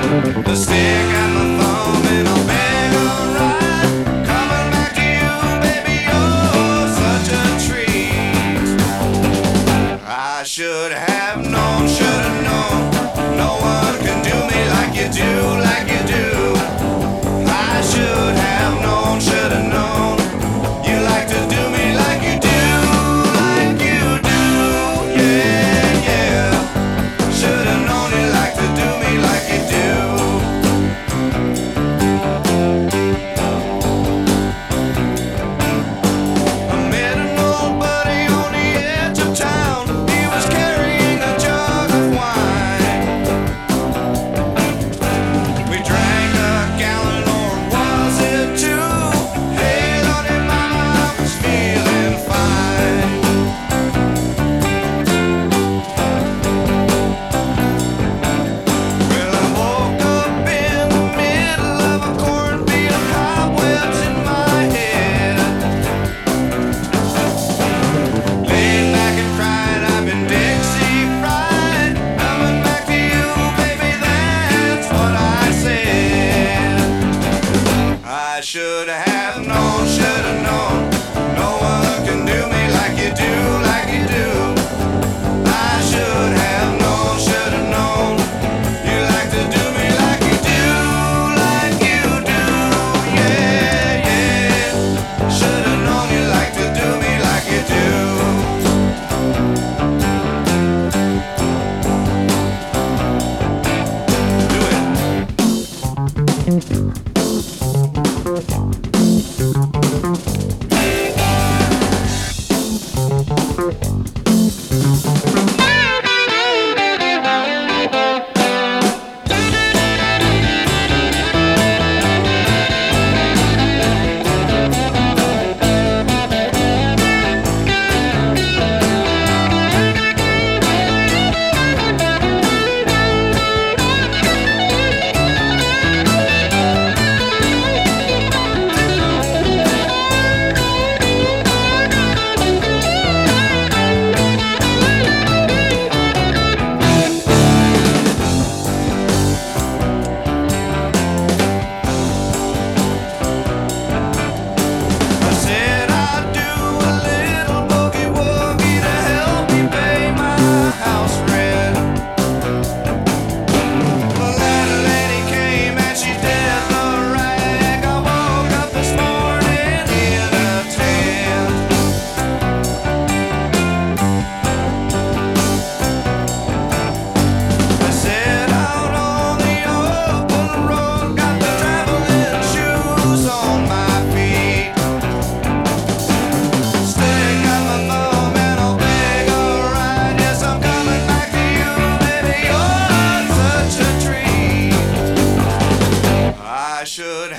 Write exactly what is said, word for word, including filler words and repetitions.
The stick and the thumb and I'll beg a ride. Coming back to you, baby, you're such a treat. I should have known, should have known. No one can do me like you do, like you do. I should have known, should have known. You like to do me like you do, like you do. Yeah, yeah. Should have known you like to do me like you do. I met an old buddy on the edge of town. He was carrying a jug of wine. We drank a gallon, or was it two? Hey, Lordy, mama, I was feeling fine. Well, I woke up in the middle of a cornfield, cobwebs in my head. Laid back and cried, I've been Dixie fried. Coming back to you, baby, that's what I said. I should have known, should have known. No one can do me like you do, like you do. I should have known, should have known. You like to do me like you do, like you do. Yeah, yeah. Should have known you like to do me like you do. Do I said I'd do a little boogie woogie to help me pay my house rent. The landlady came and she did the rag. I woke up this morning in a tent. I set out on the open road, got the traveling shoes on my feet. Stick on the thumb and I'll beg a ride. Yes, I'm coming back to you, baby, you're such a treat. I should